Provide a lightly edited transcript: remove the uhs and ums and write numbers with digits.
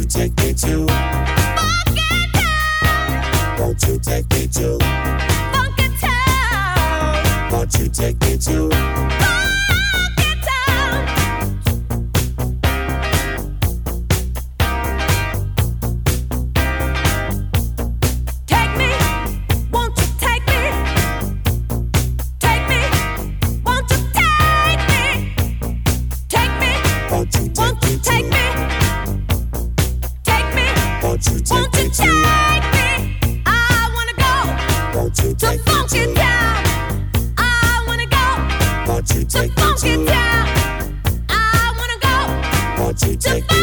take me to Funky Town? Won't you take me to Funky Town? Won't you take me to Funky Town? Take me, won't you take me? Take me, won't you take me? Take me, won't you take me? Take me, won't you take me? I wanna go to Funky Town. I wanna go to Funky Town. I wanna go to Funky Town.